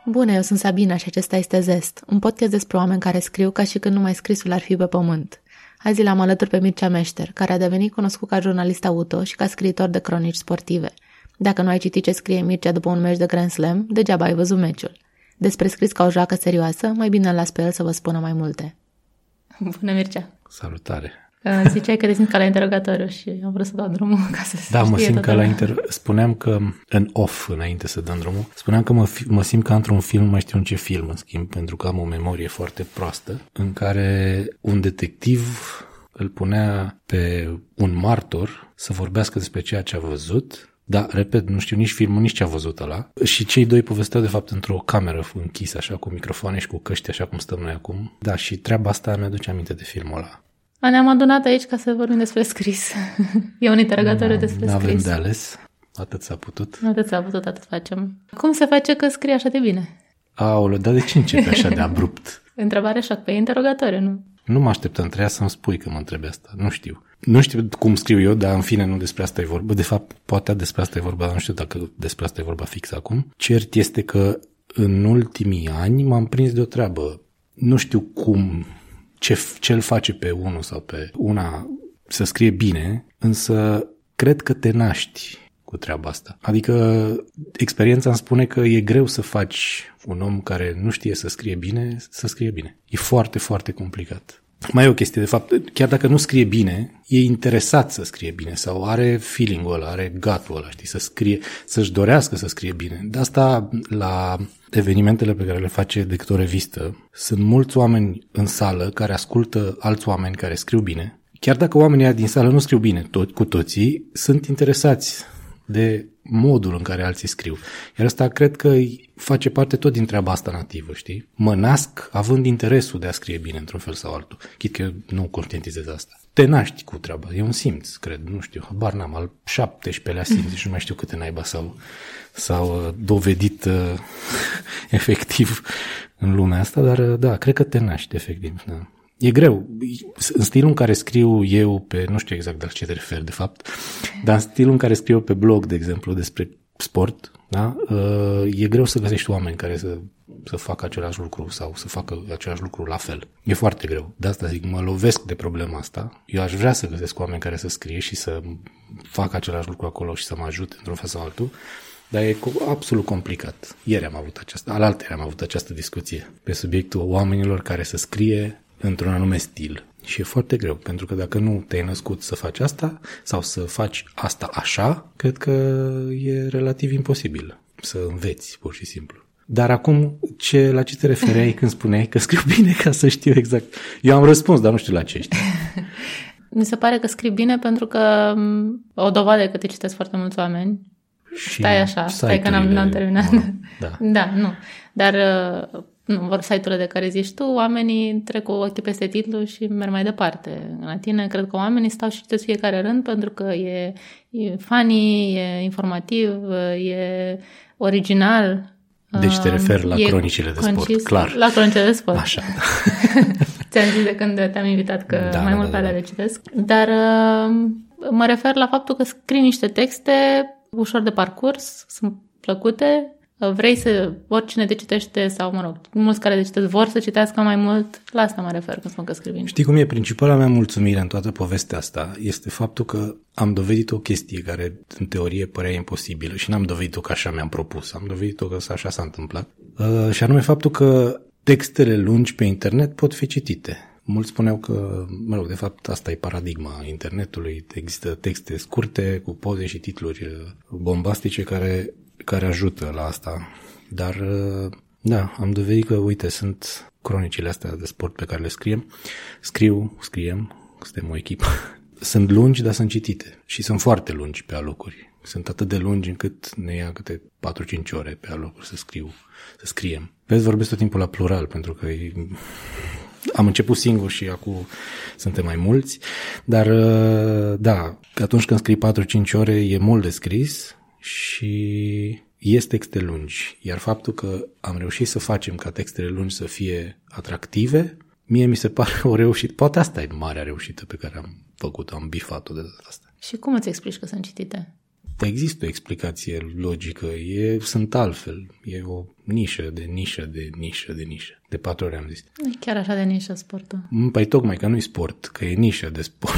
Bună, eu sunt Sabina și acesta este Zest, un podcast despre oameni care scriu ca și când numai scrisul ar fi pe pământ. Azi l-am alături pe Mircea Meșter, care a devenit cunoscut ca jurnalist auto și ca scriitor de cronici sportive. Dacă nu ai citit ce scrie Mircea după un meci de Grand Slam, degeaba ai văzut meciul. Despre scris ca o joacă serioasă, mai bine îl las pe el să vă spună mai multe. Bună, Mircea! Salutare! Ziceai că te simți ca la interogatoriu și am vrut să dau drumul ca să Da, mă simt ca la Spuneam că, în off, înainte să dăm drumul, spuneam că mă simt ca într-un film, mai știu în ce film, în schimb, pentru că am o memorie foarte proastă, în care un detectiv îl punea pe un martor să vorbească despre ceea ce a văzut. Da, repet, nu știu nici filmul, nici ce a văzut ăla. Și cei doi povesteau, de fapt, într-o cameră închisă, așa, cu microfoane și cu căști, așa cum stăm noi acum. Da, și treaba asta mi-aduce aminte de filmul ăla. Ne-am adunat aici ca să vorbim despre scris. E un interogatoriu despre scris. N-avem de ales. Atât s-a putut. Atât s-a putut, atât facem. Cum se face că scrie așa de bine? Aoleu, dar de ce începe așa de abrupt? Întrebare șoc, pe interogatoriu, nu? Nu mă așteptam, trebuia să-mi spui că mă întrebi asta. Nu știu. Nu știu cum scriu eu, dar în fine nu despre asta e vorba. De fapt, poate despre asta e vorba, dar nu știu dacă despre asta e vorba fix acum. Cert este că în ultimii ani m-am prins de o treabă. Nu știu cum, ce îl face pe unul sau pe una să scrie bine, însă cred că te naști cu treaba asta. Adică experiența îmi spune că e greu să faci un om care nu știe să scrie bine. E foarte, foarte complicat. Mai e o chestie, de fapt, chiar dacă nu scrie bine, e interesat să scrie bine sau are feeling-ul ăla, are gut-ul ăla, știi, să scrie, să-și dorească să scrie bine. De asta, la evenimentele pe care le face decât o revistă, sunt mulți oameni în sală care ascultă alți oameni care scriu bine. Chiar dacă oamenii din sală nu scriu bine cu toții, sunt interesați de modul în care alții scriu. Iar asta cred că face parte tot din treaba asta nativă, știi? Mă nasc având interesul de a scrie bine într-un fel sau altul. Chit că eu nu conștientizez asta. Te naști cu treaba. E un simț, cred. Nu știu, habar n-am. Al 17-lea simț și nu mai știu câte naiba s-au dovedit efectiv în lumea asta, dar da, cred că te naști efectiv, da. E greu. În stilul în care scriu eu nu știu exact de la ce te referi, de fapt, dar în stilul în care scriu eu pe blog, de exemplu, despre sport, da? E greu să găsești oameni care să facă același lucru sau să facă același lucru la fel. E foarte greu. De asta zic, mă lovesc de problema asta. Eu aș vrea să găsesc oameni care să scrie și să facă același lucru acolo și să mă ajute într-un fel sau altul, dar e absolut complicat. Alaltăieri am avut această discuție pe subiectul oamenilor care să scrie într-un anume stil. Și e foarte greu, pentru că dacă nu te-ai născut să faci asta sau să faci asta așa, cred că e relativ imposibil să înveți, pur și simplu. Dar acum, la ce te refereai când spuneai că scriu bine, ca să știu exact? Eu am răspuns, dar nu știu la ce știi. Mi se pare că scrii bine pentru că o dovadă că te citesc foarte mulți oameni. Și stai că n-am terminat. Da, nu. Dar site-urile de care zici tu, oamenii trec cu ochii peste titlu și merg mai departe. La tine, cred că oamenii stau și citesc fiecare rând pentru că e funny, e informativ, e original. Deci te referi la cronicile de sport, clar. La cronicile de sport. Așa. Ți-am zis de când te-am invitat că mai mult pe alea le citesc. Dar mă refer la faptul că scrii niște texte ușor de parcurs, sunt plăcute. Vrei oricine te citește sau, mulți care te citesc vor să citească mai mult, la asta mă refer când spun că scrii bine. Știi cum e? Principala mea mulțumire în toată povestea asta este faptul că am dovedit o chestie care în teorie părea imposibilă și n-am dovedit-o că așa mi-am propus, am dovedit-o că așa s-a întâmplat. Și anume faptul că textele lungi pe internet pot fi citite. Mulți spuneau că, de fapt, asta e paradigma internetului, există texte scurte cu poze și titluri bombastice care ajută la asta. Dar, da, am dovedit că, uite, sunt cronicile astea de sport pe care le scriem, suntem o echipă. Sunt lungi, dar sunt citite și sunt foarte lungi pe alocuri. Sunt atât de lungi încât ne ia câte 4-5 ore pe alocuri să scriem. Vezi, vorbesc tot timpul la plural, pentru că am început singur și acum suntem mai mulți, dar, da, atunci când scrii 4-5 ore e mult de scris și ies texte lungi, iar faptul că am reușit să facem ca textele lungi să fie atractive, mie mi se pare o reușită. Poate asta e marea reușită pe care am făcut-o, am bifat-o de data asta. Și cum îți explici că sunt citite? există o explicație logică, sunt altfel, e o nișă de nișă de nișă de nișă. De 4 ori am zis. Nu e chiar așa de nișă sportul. Păi tocmai că nu-i sport, că e nișă de sport.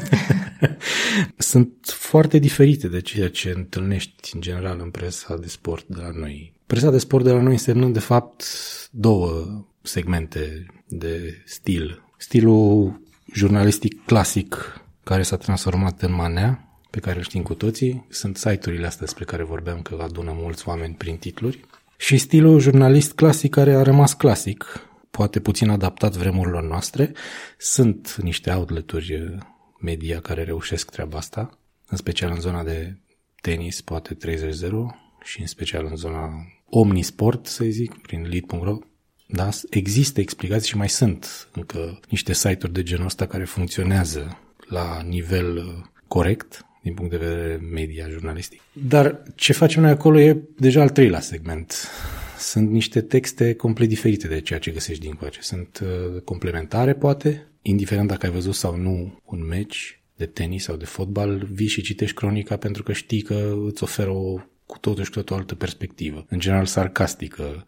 Sunt foarte diferite de ceea ce întâlnești în general în presa de sport de la noi. Presa de sport de la noi însemnând de fapt 2 segmente de stil. Stilul jurnalistic clasic care s-a transformat în manea, pe care îl știm cu toții. Sunt site-urile astea despre care vorbeam că adună mulți oameni prin titluri. Și stilul jurnalist clasic care a rămas clasic, poate puțin adaptat vremurilor noastre. Sunt niște outlet-uri media care reușesc treaba asta, în special în zona de tenis, poate 30-0 și în special în zona omnisport, să zic, prin lead.ro. Da, există explicații și mai sunt încă niște site-uri de genul ăsta care funcționează la nivel corect din punct de vedere media jurnalistic. Dar ce facem noi acolo e deja al 3-lea segment. Sunt niște texte complet diferite de ceea ce găsești dincoace. Sunt complementare, poate, indiferent dacă ai văzut sau nu un meci de tenis sau de fotbal, vii și citești cronica pentru că știi că îți oferă cu totul și totul o altă perspectivă. În general sarcastică,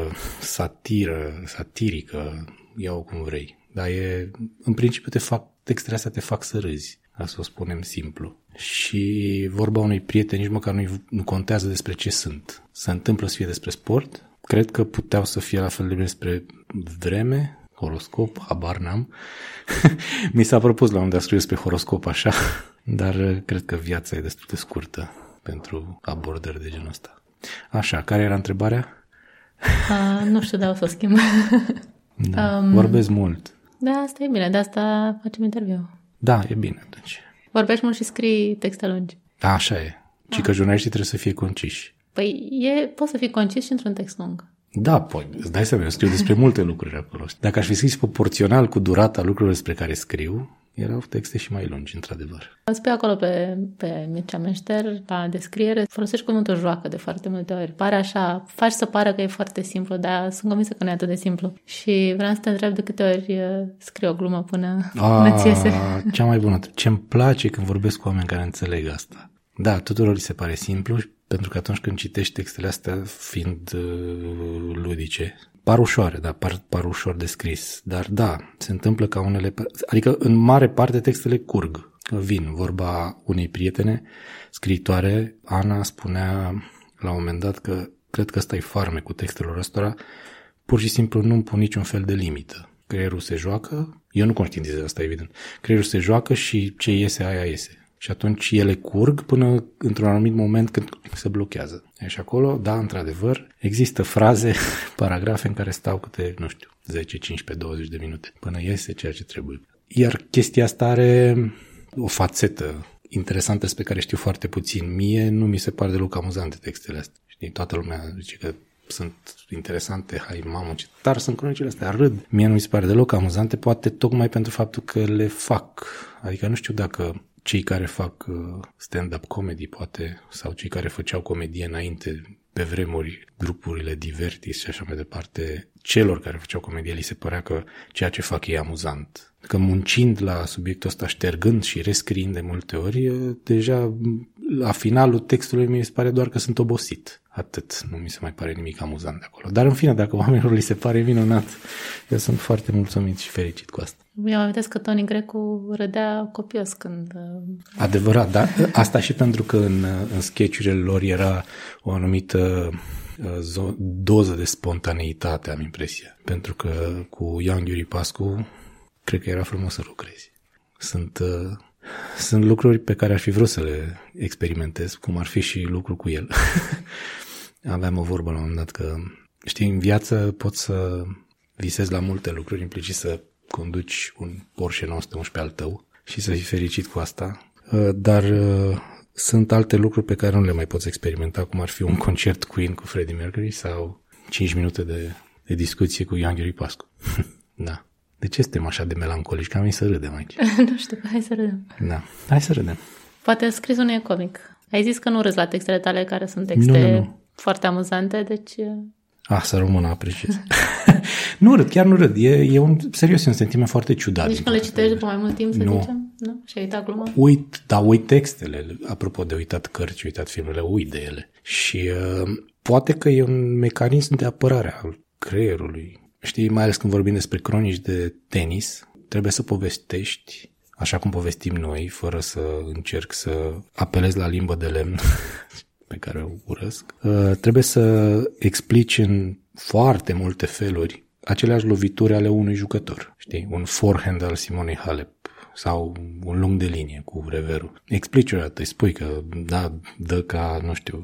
satirică, ia-o cum vrei. Dar în principiu textele astea te fac să râzi, ca să o spunem simplu. Și vorba unui prieten nici măcar nu contează despre ce sunt. Se întâmplă să fie despre sport. Cred că puteau să fie la fel de despre vreme, horoscop, habar n-am. Mi s-a propus la un moment dat să scriu despre horoscop așa, dar cred că viața e destul de scurtă pentru abordări de genul ăsta. Așa, care era întrebarea? Nu știu, dar o să o schimb. Da, vorbesc mult. Da, asta e bine, de asta facem interviu. Da, e bine atunci. Vorbești mult și scrii texte lungi. Așa e. Și că jurnaliștii trebuie să fie conciși. Păi poți să fii concis și într-un text lung. Da, îți dai seama, eu scriu despre multe lucruri acolo. Dacă aș fi scris proporțional cu durata lucrurilor despre care scriu, erau texte și mai lungi, într-adevăr. Spui acolo pe Mircea Meșter, la descriere, folosești cuvântul joacă de foarte multe ori. Pare așa, faci să pară că e foarte simplu, dar sunt convinsă că nu e atât de simplu. Și vreau să te întreb de câte ori scrii o glumă până îți iese. Cea mai bună. Ce-mi place când vorbesc cu oameni care înțeleg asta. Da, tuturor li se pare simplu, pentru că atunci când citești textele astea fiind ludice, par ușoare, da, par ușor de scris, dar da, se întâmplă ca unele, adică în mare parte textele curg, vin. Vorba unei prietene scriitoare, Ana, spunea la un moment dat că cred că ăsta e farmecul textelor ăstora, pur și simplu nu pun niciun fel de limită. Creierul se joacă, eu nu conștientizez asta, evident, creierul se joacă și ce iese, aia iese. Și atunci ele curg până într-un anumit moment când se blochează. Și acolo, da, într-adevăr, există fraze, paragrafe în care stau câte, 10, 15, 20 de minute până iese ceea ce trebuie. Iar chestia asta are o fațetă interesantă despre care știu foarte puțin. Mie nu mi se pare deloc amuzante textele astea. Știi, toată lumea zice că sunt interesante, hai mamă, ce tare sunt cronicile astea, râd. Mie nu mi se pare deloc amuzante, poate tocmai pentru faptul că le fac. Adică nu știu dacă cei care fac stand-up comedy, poate, sau cei care făceau comedie înainte, pe vremuri, grupurile Divertis și așa mai departe, celor care făceau comedie li se părea că ceea ce fac e amuzant. Că muncind la subiectul ăsta, ștergând și rescriind de multe ori, deja la finalul textului mi se pare doar că sunt obosit. Atât, nu mi se mai pare nimic amuzant de acolo. Dar în fine, dacă oamenilor li se pare minunat, eu sunt foarte mulțumit și fericit cu asta. Eu amintesc că Toni Grecu râdea copios când... Adevărat, da. Asta și pentru că în sketch-urile lor era o anumită doză de spontaneitate, am impresia. Pentru că cu Ioan Ghiuri Pascu, cred că era frumos să lucrezi. Sunt lucruri pe care aș fi vrut să le experimentez, cum ar fi și lucru cu el. Aveam o vorbă la un moment dat că, știi, în viață poți să visezi la multe lucruri, implicit să conduci un Porsche 911 al tău și să fii fericit cu asta, dar sunt alte lucruri pe care nu le mai poți experimenta, cum ar fi un concert Queen cu Freddie Mercury sau 5 minute de discuție cu Ioan Ghiuri Pascu. Da. De ce suntem așa de melancolici? Că am venit să râdem aici. Nu știu, hai să râdem. Da, hai să râdem. Poate scris unul comic. Ai zis că nu râzi la textele tale care sunt texte foarte amuzante, deci... Să rămână, apreciez. Nu râd, chiar nu râd. E un sentiment foarte ciudat. Deci când le citești după mai mult timp, să zicem? Nu? Și ai uitat gluma? Uit textele. Apropo de uitat cărți, uitat filmele, uit de ele. Și poate că e un mecanism de apărare al creierului. Știi, mai ales când vorbim despre cronici de tenis, trebuie să povestești așa cum povestim noi, fără să încerc să apelez la limbă de lemn pe care o urăsc. Trebuie să explici în foarte multe feluri aceleași lovituri ale unui jucător. Știi? Un forehand al Simonei Halep sau un lung de linie cu reverul. Explici o dată, îi spui că dă ca, nu știu,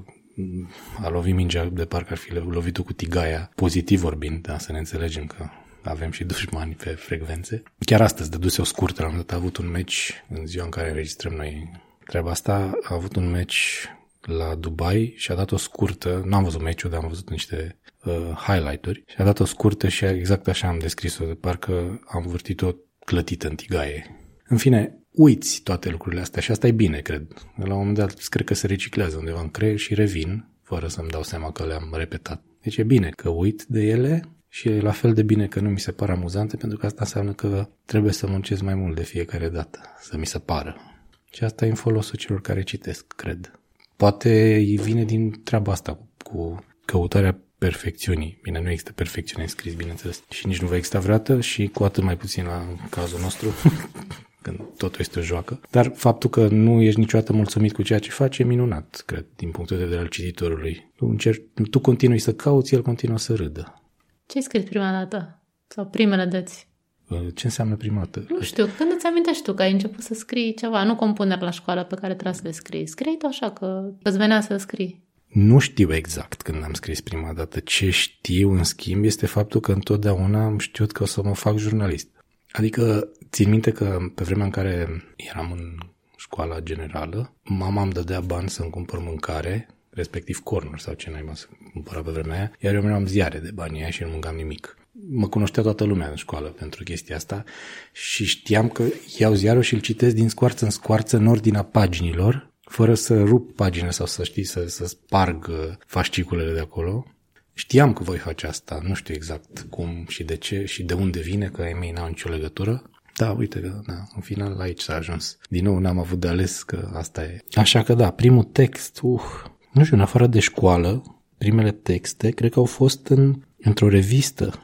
a lovit mingea de parcă ar fi lovit-o cu tigaia, pozitiv vorbind, să ne înțelegem că avem și dușmani pe frecvențe. Chiar astăzi, dăduse o scurtă, am avut un match în ziua în care înregistrăm noi treaba asta, a avut un match la Dubai și a dat o scurtă, n-am văzut meciul, dar am văzut niște highlight-uri și a dat o scurtă și exact așa am descris-o, de parcă am vârtit-o clătită în tigaie. În fine, uiți toate lucrurile astea și asta e bine, cred. La un moment dat, cred că se reciclează undeva în creier și revin, fără să-mi dau seama că le-am repetat. Deci e bine că uit de ele și e la fel de bine că nu mi se par amuzante, pentru că asta înseamnă că trebuie să muncesc mai mult de fiecare dată, să mi se pară. Și asta e în folosul celor care citesc, cred. Poate vine din treaba asta cu căutarea perfecțiunii. Bine, nu există perfecțiune în scris, bineînțeles. Și nici nu va exista vreodată și cu atât mai puțin la cazul nostru, când totul este o joacă. Dar faptul că nu ești niciodată mulțumit cu ceea ce faci e minunat, cred, din punctul de vedere al cititorului. Tu continui să cauți, el continuă să râdă. Ce ai scris prima dată? Sau primele dăți? Ce înseamnă prima dată? Nu știu, când îți amintești tu că ai început să scrii ceva, nu compuneri la școală pe care trebuie să le scrii. Scrii tu așa că îți venea să scrii. Nu știu exact când am scris prima dată. Ce știu, în schimb, este faptul că întotdeauna am știut că o să mă fac jurnalist. Adică, țin minte că pe vremea în care eram în școala generală, mama îmi dădea bani să-mi cumpăr mâncare, respectiv cornuri sau ce naiba să cumpăra pe vremea aia, iar eu mi-am ziare de banii aia și nu mâncam nimic. Mă cunoștea toată lumea în școală pentru chestia asta și știam că iau ziarul și îl citesc din scoarță în scoarță în ordinea paginilor, fără să rup pagina sau să să sparg fasciculele de acolo. Știam că voi face asta, nu știu exact cum și de ce și de unde vine, că ai mei n-au nicio legătură. Da, uite că, în final aici s-a ajuns. Din nou n-am avut de ales, că asta e. Așa că da, primul text, nu știu, în afară de școală, primele texte, cred că au fost într-o revistă.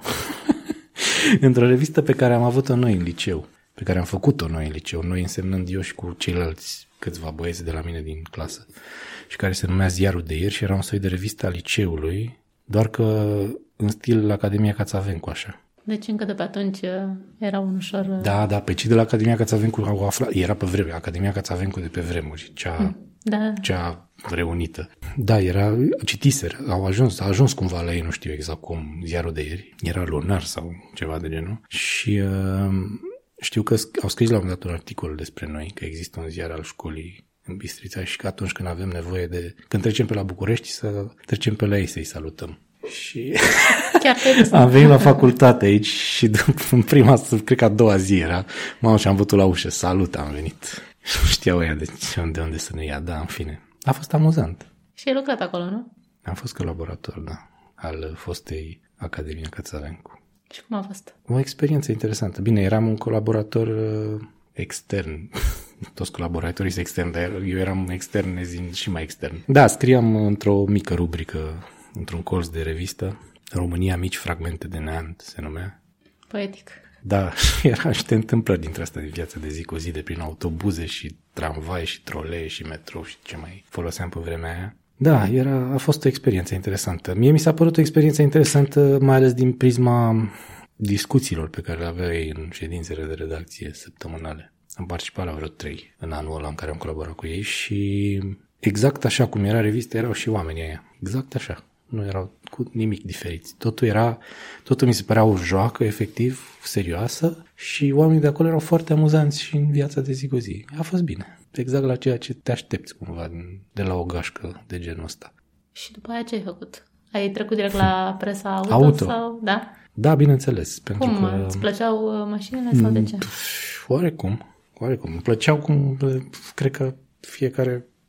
Într-o revistă pe care am avut-o noi în liceu, pe care am făcut-o noi în liceu, noi însemnând eu și cu ceilalți câțiva băieți de la mine din clasă, și care se numea Ziarul de ieri și era un soi de revistă a liceului, doar că în stil Academia Cațavencu, așa. Deci încă de pe atunci era un ușor... Da, pe cei de la Academia Cațavencu au aflat, era pe vreme, Academia Cațavencu de pe vremuri, cea reunită. Da, a ajuns cumva la ei, nu știu exact cum, Ziarul de ieri, era lunar sau ceva de genul și știu că au scris la un moment dat un articol despre noi, că există un ziar al școlii în Bistrița și că atunci când avem nevoie când trecem pe la București, să trecem pe la ei să-i salutăm. Și am venit la facultate aici și în prima, cred că a doua zi era, și am văzut la ușă, salut, am venit. Nu știau ea de unde să ne ia, da, în fine. A fost amuzant. Și ai lucrat acolo, nu? Am fost colaborator, da, al fostei Academia Cațavencu. Și cum a fost? O experiență interesantă. Bine, eram un colaborator extern. Toți colaboratorii sunt externi, dar eu eram extern, și mai extern. Da, scriam într-o mică rubrică, într-un colț de revistă, România, mici fragmente de neant, se numea. Poetic. Da, era niște întâmplări dintre astea din viața de zi cu zi, de prin autobuze și tramvai și trolee și metrou și ce mai foloseam pe vremea aia. Da, a fost o experiență interesantă. Mie mi s-a părut o experiență interesantă, mai ales din prisma discuțiilor pe care le aveau ei în ședințele de redacție săptămânale. Am participat la vreo 3 în anul ăla în care am colaborat cu ei și exact așa cum era revista, erau și oamenii aia. Exact așa. Nu erau cu nimic diferiți. Totul mi se părea o joacă, efectiv, serioasă și oamenii de acolo erau foarte amuzanți și în viața de zi cu zi. A fost bine. Exact la ceea ce te aștepți cumva de la o gașcă de genul ăsta. Și după aia ce ai făcut? Ai trecut direct la presa auto? Sau, da? Da, bineînțeles. Pentru cum? Că... Îți plăceau mașinile sau de ce? Oarecum. Îmi plăceau cum, cred că fiecare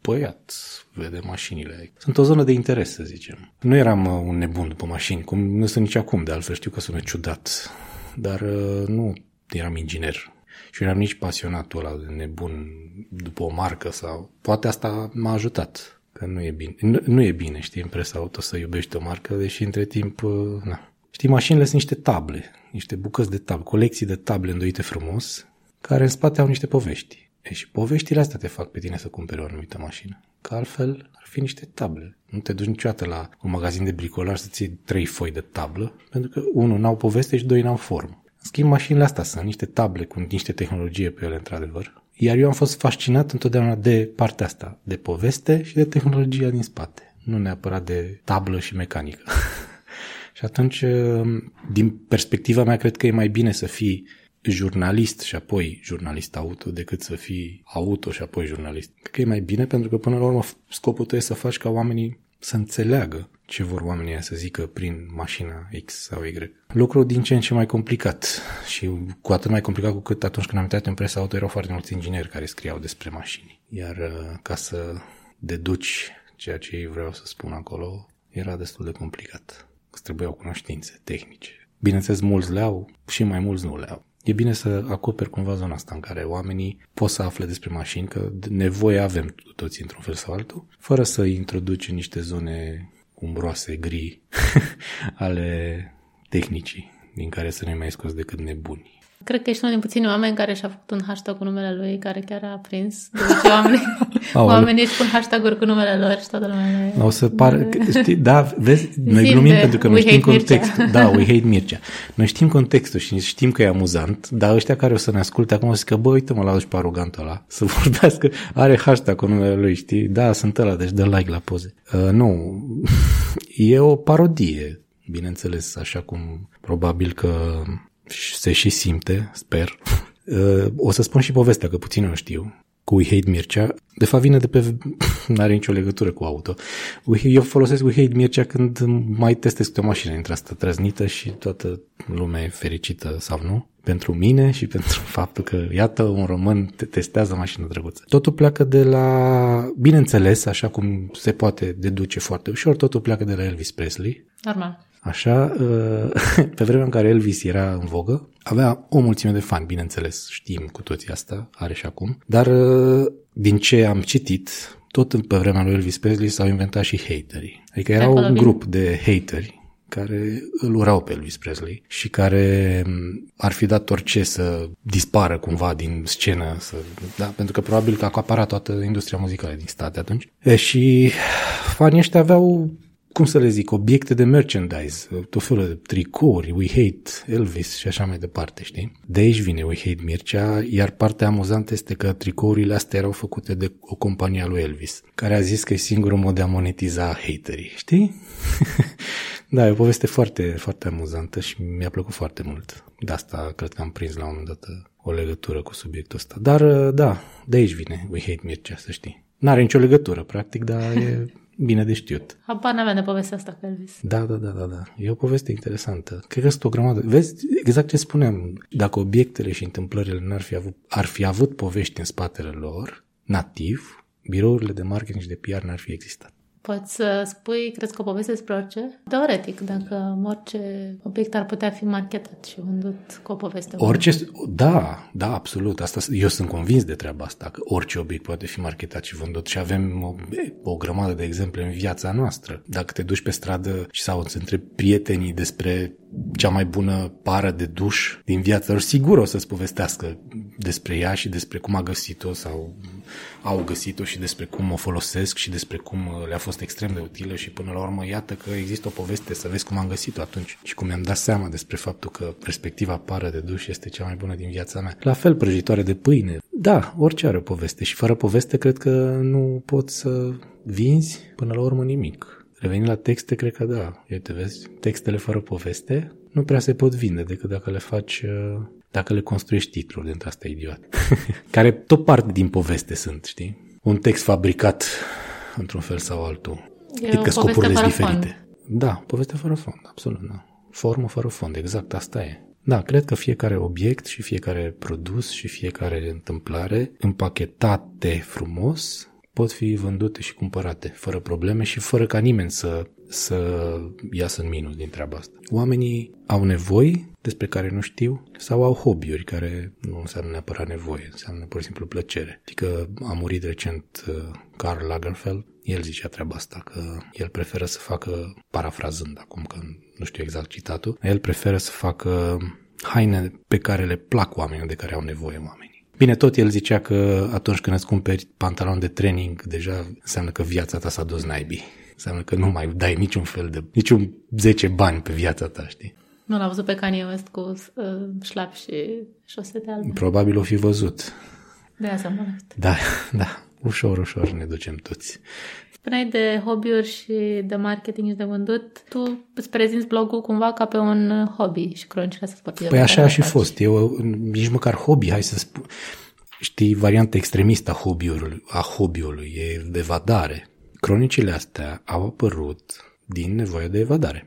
băiat vede mașinile. Sunt o zonă de interes, să zicem. Nu eram un nebun după mașini, cum nu sunt nici acum, de altfel știu că sună ciudat, dar nu eram inginer. Și eram nici pasionatul ăla de nebun după o marcă sau... Poate asta m-a ajutat, că nu e bine. Nu e bine, știi, în presa auto să iubești o marcă, deși între timp, Știi, mașinile sunt niște table, niște bucăți de table, colecții de table îndoite frumos, care în spate au niște povești. Și poveștile astea te fac pe tine să cumperi o anumită mașină. Că altfel ar fi niște table. Nu te duci niciodată la un magazin de bricolaj să-ți iei 3 foi de tablă, pentru că 1, n-au poveste și 2, n-au formă. În schimb, mașinile astea sunt niște table cu niște tehnologie pe ele, într-adevăr. Iar eu am fost fascinat întotdeauna de partea asta, de poveste și de tehnologia din spate. Nu neapărat de tablă și mecanică. Și atunci, din perspectiva mea, cred că e mai bine să fii jurnalist și apoi jurnalist auto decât să fii auto și apoi jurnalist. Cred că e mai bine pentru că până la urmă scopul tău e să faci ca oamenii să înțeleagă ce vor oamenii să zică prin mașina X sau Y. Lucru din ce în ce mai complicat și cu atât mai complicat cu cât atunci când am intrat în presa auto erau foarte mulți ingineri care scriau despre mașini. Iar ca să deduci ceea ce ei vreau să spun acolo era destul de complicat. Îți trebuiau cunoștințe tehnice. Bineînțeles, mulți le au și mai mulți nu le au. E bine să acoperi cumva zona asta în care oamenii pot să afle despre mașini, că nevoie avem toți într-un fel sau altul, fără să introduci în niște zone umbroase, gri, ale tehnicii, din care să nu mai scos decât nebuni. Cred că ești unul din puțini oameni care și-a făcut un hashtag cu numele lui, care chiar a prins. Deci oamenii își pun hashtag-uri cu numele lor și toată lumea... O să pară... Știi, da, vezi, noi glumim pentru că noi știm contextul. Da, we hate Mircea. Noi știm contextul și știm că e amuzant, dar ăștia care o să ne asculte acum o să zică, bă, uite-mă la și pe arogantul ăla, să vorbească, are hashtag cu numele lui, știi? Da, sunt ăla, deci dă like la poze. Nu, e o parodie, bineînțeles, așa cum probabil că se și simte, sper. O să spun și povestea, că puțin o știu, cu We Hate Mircea. De fapt vine de pe... n-are nicio legătură cu auto. Eu folosesc We Hate Mircea când mai testez o mașină dintre asta trăznită și toată lumea e fericită sau nu. Pentru mine și pentru faptul că, iată, un român testează mașină drăguță. Totul pleacă de la... Bineînțeles, așa cum se poate deduce foarte ușor, totul pleacă de la Elvis Presley. Normal. Așa, pe vremea în care Elvis era în vogă, avea o mulțime de fani, bineînțeles, știm cu toții asta, are și acum, dar din ce am citit, tot pe vremea lui Elvis Presley s-au inventat și haterii. Adică era un grup de hateri care îl urau pe Elvis Presley și care ar fi dat orice să dispară cumva din scenă, da? Pentru că probabil că a acaparat toată industria muzicală din state atunci. Și fanii ăștia aveau, cum să le zic, obiecte de merchandise, tot felul de tricouri, We Hate Elvis și așa mai departe, știi? De aici vine We Hate Mircea, iar partea amuzantă este că tricourile astea erau făcute de o companie a lui Elvis, care a zis că e singurul mod de a monetiza haterii, știi? Da, e o poveste foarte, foarte amuzantă și mi-a plăcut foarte mult. De asta cred că am prins la un moment dat o legătură cu subiectul ăsta. Dar, da, de aici vine We Hate Mircea, să știi. N-are nicio legătură, practic, dar e bine de știut. Habar n-aveam de povestea asta cu Elvis. Da. E o poveste interesantă. Cred că sunt o grămadă. Vezi, exact ce spuneam, dacă obiectele și întâmplările ar fi avut povești în spatele lor, nativ, birourile de marketing și de PR n-ar fi existat. Poți să spui, crezi că o poveste despre orice? Teoretic, dacă orice obiect ar putea fi marketat și vândut cu o poveste. Orice, da, absolut. Asta, eu sunt convins de treaba asta, că orice obiect poate fi marketat și vândut și avem o grămadă de exemple în viața noastră. Dacă te duci pe stradă sau îți întrebi prietenii despre cea mai bună pară de duș din viața lor, sigur o să-ți povestească despre ea și despre cum a găsit-o sau au găsit-o și despre cum o folosesc și despre cum le-a fost extrem de utilă și până la urmă iată că există o poveste să vezi cum am găsit-o atunci și cum mi-am dat seama despre faptul că respectiva pară de duș este cea mai bună din viața mea. La fel, prăjitoare de pâine. Da, orice are o poveste și fără poveste cred că nu poți să vinzi până la urmă nimic. Revenind la texte, cred că da. Uite, vezi, textele fără poveste nu prea se pot vinde decât dacă le faci, dacă le construiești titluri dintre astea idiot. Care tot parte din poveste sunt, știi? Un text fabricat într-un fel sau altul. Adică scopurile sunt diferite. Fond. Da, poveste fără fond, absolut, da. Formă fără fond, exact asta e. Da, cred că fiecare obiect și fiecare produs și fiecare întâmplare împachetate frumos pot fi vândute și cumpărate fără probleme și fără ca nimeni să iasă în minus din treaba asta. Oamenii au nevoi despre care nu știu sau au hobby-uri care nu înseamnă neapărat nevoie, înseamnă pur și simplu plăcere. Adică a murit recent Karl Lagerfeld, el zicea treaba asta, că el preferă să facă, parafrazând acum că nu știu exact citatul, el preferă să facă haine pe care le plac oamenilor, de care au nevoie oamenii. Bine, tot el zicea că atunci când îți cumperi pantaloni de training, deja înseamnă că viața ta s-a dus naibii. Înseamnă că nu mai dai niciun 10 bani pe viața ta, știi? Nu l-a văzut pe Kanye West cu șlapi și șosete albe. Probabil o fi văzut. De asta mă gândesc. Da. Ușor ne ducem toți. Spuneai de hobby-uri și de marketing și de vândut. Tu îți prezinți blogul cumva ca pe un hobby și cronicile astea sportive. Păi așa a și fost. Eu, nici măcar hobby, hai să spun. Știi, varianta extremistă a hobby-ului e evadare. Cronicile astea au apărut din nevoie de evadare.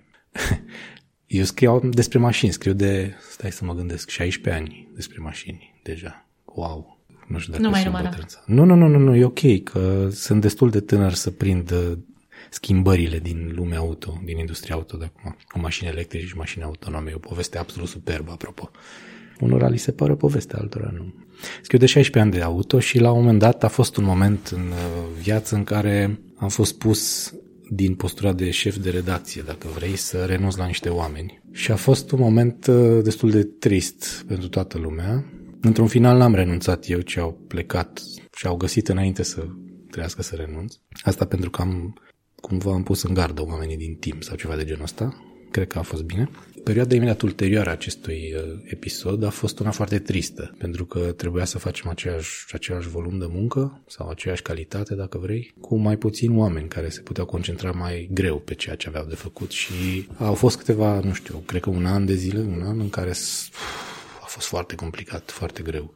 Eu scriu despre mașini, stai să mă gândesc, 16 ani despre mașini deja. Wow! Nu știu dacă sunt bătrânța. Nu, e ok, că sunt destul de tânăr să prind schimbările din lumea auto, din industria auto de acum, cu mașini electrice și mașini autonome. E o poveste absolut superbă, apropo. Unora li se pare o poveste, altora nu. Scriu de 16 ani de auto și la un moment dat a fost un moment în viață în care am fost pus din postura de șef de redacție, dacă vrei, să renunț la niște oameni. Și a fost un moment destul de trist pentru toată lumea. Într-un final n-am renunțat eu, ci au plecat și au găsit înainte să trebuiască să renunț. Asta pentru că am pus în gardă oamenii din team sau ceva de genul ăsta. Cred că a fost bine. Perioada imediat ulterioară acestui episod a fost una foarte tristă, pentru că trebuia să facem același volum de muncă sau aceeași calitate, dacă vrei, cu mai puțini oameni care se puteau concentra mai greu pe ceea ce aveau de făcut și au fost câteva, nu știu, cred că un an în care a fost foarte complicat, foarte greu.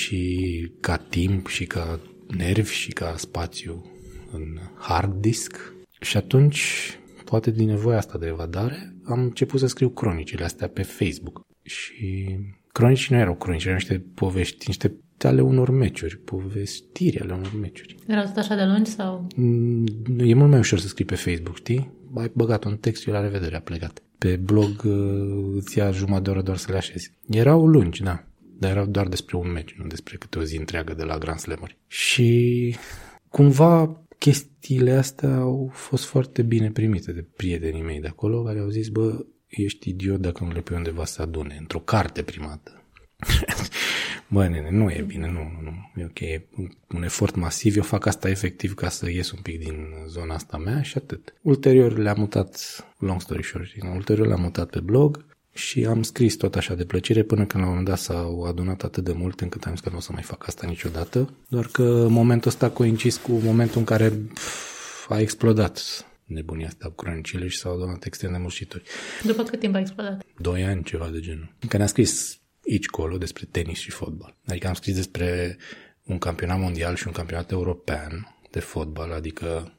Și ca timp, și ca nervi, și ca spațiu în hard disk. Și atunci, poate din nevoia asta de evadare, am început să scriu cronicile astea pe Facebook. Și cronici nu erau cronici, erau niște povești, niște ale unor meciuri, povestiri ale unor meciuri. Erau tot așa de lungi sau? E mult mai ușor să scrii pe Facebook, știi? Ai băgat un text, eu la revedere, a plecat. Pe blog îți ia jumătate de oră doar să le așezi. Erau lungi, da, dar erau doar despre un meci, nu despre câte o zi întreagă de la Grand Slam-uri. Și cumva chestiile astea au fost foarte bine primite de prietenii mei de acolo, care au zis, bă, ești idiot dacă nu le pui undeva să adune, într-o carte primată. Bă, nene, nu e bine, nu. E ok, e un efort masiv, eu fac asta efectiv ca să ies un pic din zona asta mea și atât. Ulterior le-am mutat, long story short, ulterior le-am mutat pe blog și am scris tot așa de plăcere până când la un moment dat s-au adunat atât de mult încât am zis că nu o să mai fac asta niciodată, doar că momentul ăsta a coincis cu momentul în care a explodat nebunia asta cu cronicile și s-au adunat extrem de mult citiri. După cât timp a explodat? 2 ani, ceva de genul. Că ne-am scris aici colo despre tenis și fotbal. Adică am scris despre un campionat mondial și un campionat european de fotbal, adică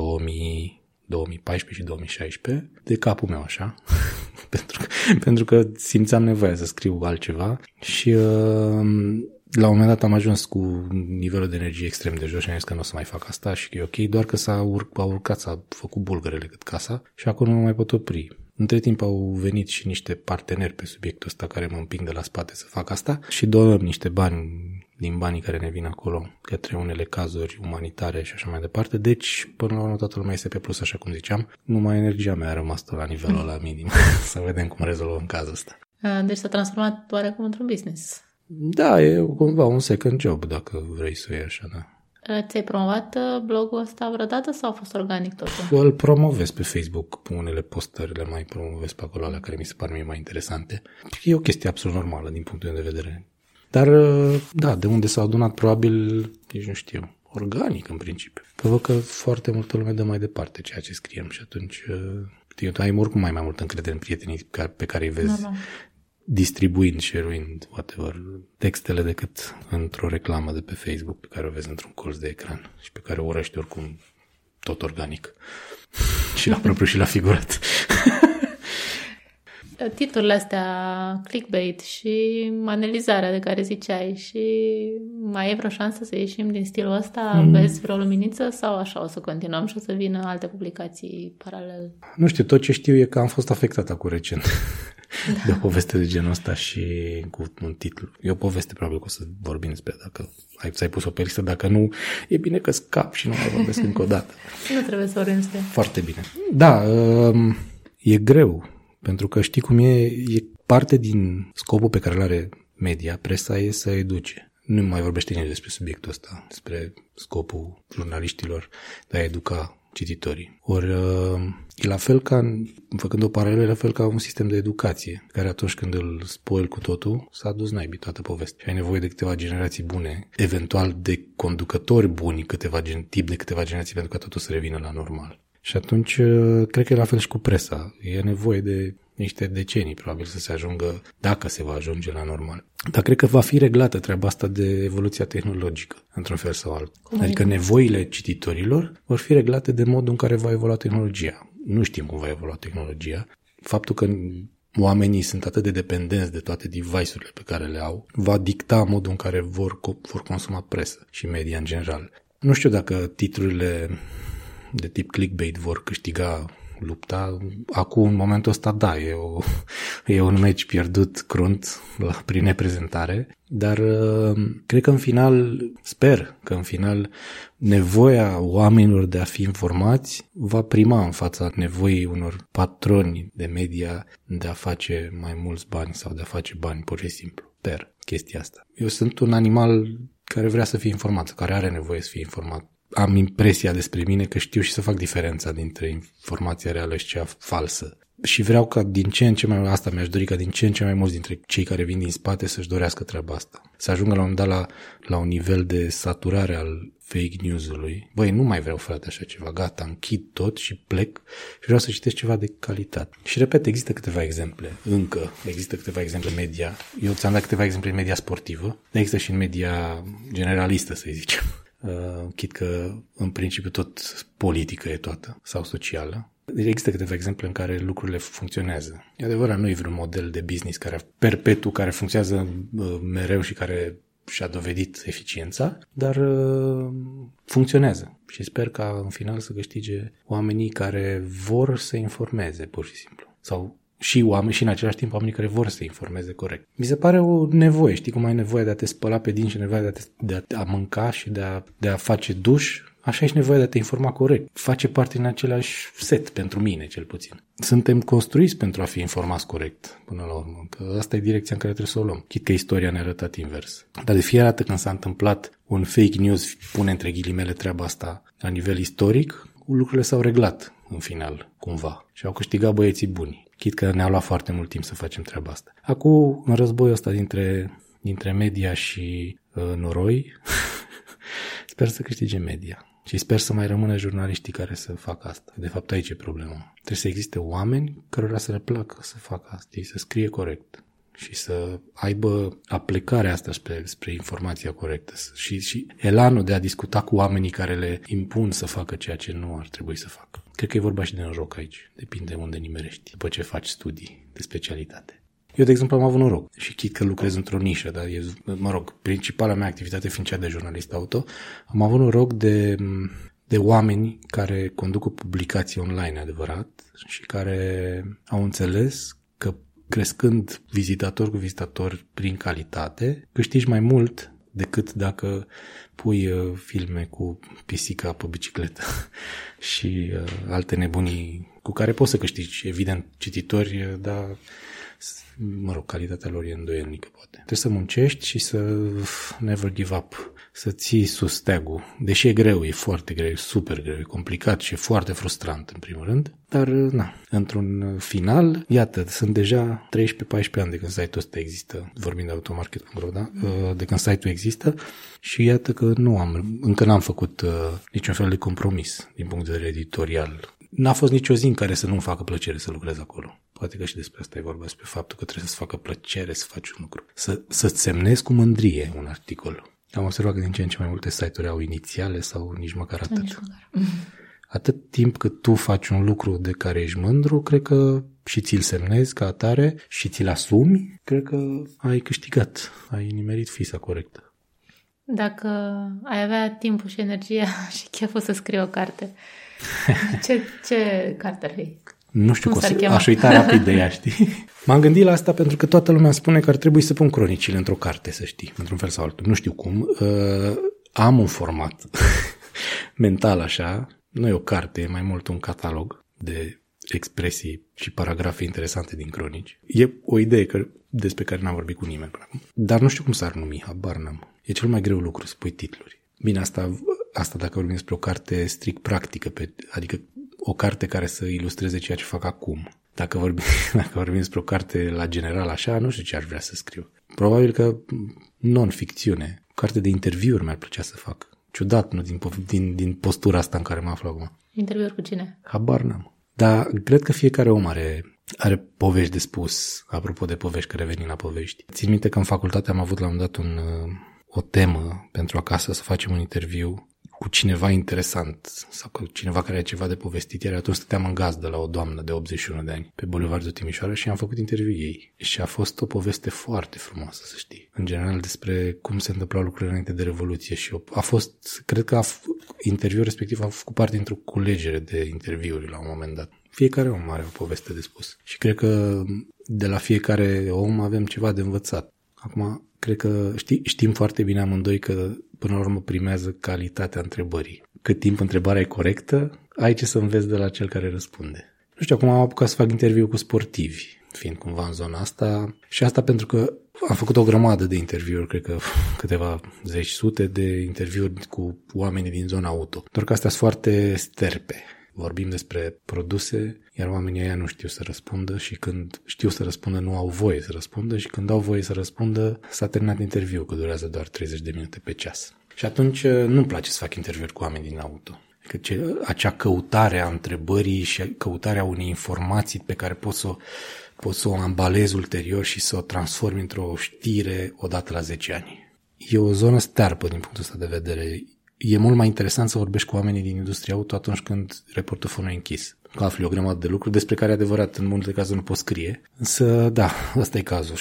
2014 și 2016, de capul meu așa, pentru că simțeam nevoia să scriu altceva și la un moment dat am ajuns cu nivelul de energie extrem de jos și am zis că nu o să mai fac asta și că e ok, doar că s-a făcut bulgărele cât casa și acum nu mă mai pot opri. Între timp au venit și niște parteneri pe subiectul ăsta care mă împing de la spate să fac asta și donăm niște bani din banii care ne vin acolo către unele cazuri umanitare și așa mai departe. Deci, până la urmă, toată lumea este pe plus, așa cum ziceam. Numai energia mea a rămas la nivelul ăla minim. Să vedem cum rezolvăm cazul ăsta. Deci s-a transformat oarecum într-un business. Da, e cumva un second job, dacă vrei să o iei așa, da. Ți-ai promovat blogul ăsta vreodată sau a fost organic totul? Îl promovez pe Facebook, unele postări le mai promovez pe acolo, alea care mi se par mie mai interesante. E o chestie absolut normală din punctul meu de vedere. Dar, da, de unde s-a adunat probabil, nici nu știu, organic în principiu. Că văd că foarte multă lume dă mai departe ceea ce scriem și atunci ai oricum mai mult încredere în prietenii pe care îi vezi. Normal. Distribuind, share-uind, whatever, textele decât într-o reclamă de pe Facebook pe care o vezi într-un colț de ecran și pe care o urăști oricum tot organic. Și la propriu și la figurat. titlurile astea clickbait și analizarea de care ziceai și mai e vreo șansă să ieșim din stilul ăsta? Vezi vreo luminiță sau așa o să continuăm și o să vină alte publicații paralel? Nu știu, tot ce știu e că am fost afectat acum recent de o poveste de genul ăsta și cu un titlu. E o poveste, probabil că o să vorbim despre dacă ți-ai pus-o pe listă, dacă nu, e bine că scap și nu mai vorbesc încă o dată. Nu trebuie să vorbim despre. Foarte bine. Da, e greu, pentru că știi cum e parte din scopul pe care îl are media, presa, e să educe. Nu mai vorbește nimeni despre subiectul ăsta, despre scopul jurnaliștilor de a educa cititorii. Ori e la fel ca, făcând o paralelă, la fel ca un sistem de educație, care atunci când îl spoil cu totul, s-a dus naibii toată povestea. Și ai nevoie de câteva generații bune, eventual de conducători buni, tip de câteva generații pentru ca totul să revină la normal. Și atunci, cred că e la fel și cu presa. E nevoie de niște decenii, probabil, să se ajungă, dacă se va ajunge la normal. Dar cred că va fi reglată treaba asta de evoluția tehnologică, într-un fel sau altul. Adică nevoile cititorilor vor fi reglate de modul în care va evolua tehnologia. Nu știm cum va evolua tehnologia. Faptul că oamenii sunt atât de dependenți de toate device-urile pe care le au, va dicta modul în care vor consuma presă și media în general. Nu știu dacă titlurile de tip clickbait vor câștiga lupta. Acum, în momentul ăsta, da, e un meci pierdut crunt prin neprezentare, dar cred că în final, sper că în final nevoia oamenilor de a fi informați va prima în fața nevoii unor patroni de media de a face mai mulți bani sau de a face bani pur și simplu. Sper chestia asta. Eu sunt un animal care vrea să fie informat, care are nevoie să fie informat. Am impresia despre mine că știu și să fac diferența dintre informația reală și cea falsă. Și vreau ca din ce în ce mai mult, asta mi-aș dori ca din ce în ce mai mulți dintre cei care vin din spate să-și dorească treaba asta. Să ajungă la un moment dat la un nivel de saturare al fake news-ului. Băi, nu mai vreau, frate, așa ceva. Gata, închid tot și plec și vreau să citesc ceva de calitate. Și repet, există câteva exemple. Există câteva exemple în media. Eu ți-am dat câteva exemple în media sportivă, dar există și în media generalistă, să zicem. Chit că în principiu tot politică e toată sau socială. Deci există câteva exemple în care lucrurile funcționează. E adevărat, nu e vreun model de business perpetu, care funcționează mereu și care și-a dovedit eficiența, dar funcționează. Și sper ca în final să câștige oamenii care vor să informeze, pur și simplu. Sau și oameni și în același timp oamenii care vor să se informeze corect. Mi se pare o nevoie, știi cum ai nevoie de a te spăla pe dinți și nevoie de a mânca și de a face duș, așa ești nevoie de a te informa corect. Face parte din același set, pentru mine cel puțin. Suntem construiți pentru a fi informați corect, până la urmă, că asta e direcția în care trebuie să o luăm. Chit că istoria ne-a arătat invers. Dar de fiecare dată când s-a întâmplat un fake news, pune între ghilimele treaba asta la nivel istoric, lucrurile s-au reglat în final, cumva. Și au câștigat băieții buni. Chit că ne-a luat foarte mult timp să facem treaba asta. Acum, în războiul ăsta dintre media și noroi, sper să câștige media. Și sper să mai rămână jurnaliștii care să facă asta. De fapt, aici e problema. Trebuie să existe oameni cărora să le placă să facă asta, să scrie corect și să aibă aplicarea asta spre informația corectă și elanul de a discuta cu oamenii care le impun să facă ceea ce nu ar trebui să facă. Cred că e vorba și de noroc aici. Depinde unde nimerești, după ce faci studii de specialitate. Eu, de exemplu, am avut noroc și chit că lucrez într-o nișă, dar principala mea activitate fiind cea de jurnalist auto, am avut noroc de oameni care conduc o publicație online adevărat și care au înțeles că crescând vizitator cu vizitator prin calitate, câștigi mai mult decât dacă pui filme cu pisica pe bicicletă și alte nebunii cu care poți să câștigi, evident, cititori, dar calitatea lor e îndoielnică, poate. Trebuie să muncești și să never give up, să ții sus steagul. Deși e greu, e foarte greu, e super greu, e complicat și e foarte frustrant, în primul rând. Dar, într-un final, iată, sunt deja 13-14 ani de când site-ul ăsta există, vorbind de automarket.ro, da? De când site-ul există și iată că încă n-am făcut niciun fel de compromis din punct de vedere editorial. N-a fost nicio zi în care să nu-mi facă plăcere să lucrez acolo. Poate că și despre asta e vorba, despre faptul că trebuie să-ți facă plăcere să faci un lucru. Să-ți semnezi cu mândrie un articol. Am observat că din ce în ce mai multe site-uri au inițiale sau nici măcar atât. Atât timp cât tu faci un lucru de care ești mândru, cred că și ți-l semnezi ca atare și ți-l asumi, cred că ai câștigat, ai nimerit fisa corectă. Dacă ai avea timpul și energia și cheful să scrii o carte, ce carte ar fi? Nu știu, aș uita rapid de ea, știi? M-am gândit la asta pentru că toată lumea spune că ar trebui să pun cronicile într-o carte, să știi, într-un fel sau altul. Nu știu cum. Am un format mental așa, nu e o carte, e mai mult un catalog de expresii și paragrafe interesante din cronici. E o idee despre care n-am vorbit cu nimeni până acum. Dar nu știu cum s-ar numi, habar n-am. E cel mai greu lucru să pui titluri. Bine, asta dacă vorbim despre o carte strict practică, adică o carte care să ilustreze ceea ce fac acum. Dacă vorbim despre o carte la general așa, nu știu ce aș vrea să scriu. Probabil că non-ficțiune. O carte de interviuri mi-ar plăcea să fac. Ciudat, nu? Din postura asta în care mă aflu acum. Interviuri cu cine? Habar n-am. Dar cred că fiecare om are povești de spus, apropo de povești, că revenim la povești. Țin minte că în facultate am avut la un dat o temă pentru acasă să facem un interviu cu cineva interesant sau cu cineva care are ceva de povestit, iar atunci stăteam în gazdă la o doamnă de 81 de ani pe Bulevardul Timișoara și am făcut interviu ei. Și a fost o poveste foarte frumoasă, să știi. În general despre cum se întâmplau lucrurile înainte de Revoluție și cred că interviul respectiv a făcut parte dintr-o culegere de interviuri la un moment dat. Fiecare om are o poveste de spus și cred că de la fiecare om avem ceva de învățat. Acum, cred că știm foarte bine amândoi că până la urmă primează calitatea întrebării. Cât timp întrebarea e corectă, ai ce să înveți de la cel care răspunde. Nu știu, acum am apucat să fac interviu cu sportivi, fiind cumva în zona asta. Și asta pentru că am făcut o grămadă de interviuri, cred că câteva zeci, sute de interviuri cu oamenii din zona auto. Doar că astea sunt foarte sterpe. Vorbim despre produse, iar oamenii ăia nu știu să răspundă și când știu să răspundă nu au voie să răspundă și când au voie să răspundă s-a terminat interviul, că durează doar 30 de minute pe ceas. Și atunci nu-mi place să fac interviuri cu oameni din auto. Acea căutare a întrebării și căutarea unei informații pe care poți să o ambalezi ulterior și să o transformi într-o știre odată la 10 ani. E o zonă stearpă din punctul ăsta de vedere. E mult mai interesant să vorbești cu oamenii din industria auto atunci când reportofonul e închis. Că afli o grămadă de lucruri despre care adevărat în multe cazuri nu poți scrie. Însă, da, ăsta e cazul.